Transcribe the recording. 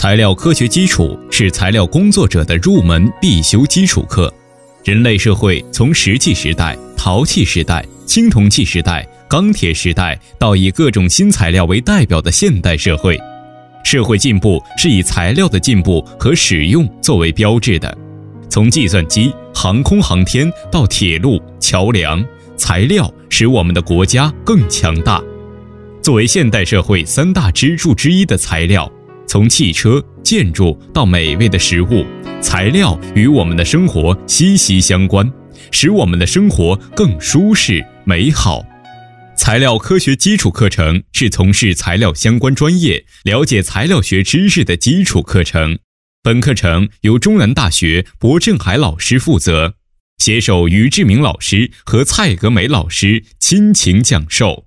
材料科学基础是材料工作者的入门必修基础课。人类社会从石器时代、陶器时代、青铜器时代、钢铁时代到以各种新材料为代表的现代社会，社会进步是以材料的进步和使用作为标志的。从计算机、航空航天到铁路、桥梁，材料使我们的国家更强大。作为现代社会三大支柱之一的材料，从汽车、建筑到美味的食物，材料与我们的生活息息相关，使我们的生活更舒适美好。材料科学基础课程是从事材料相关专业、了解材料学知识的基础课程。本课程由中南大学柏振海老师负责，携手于志明老师和蔡格美老师亲情讲授。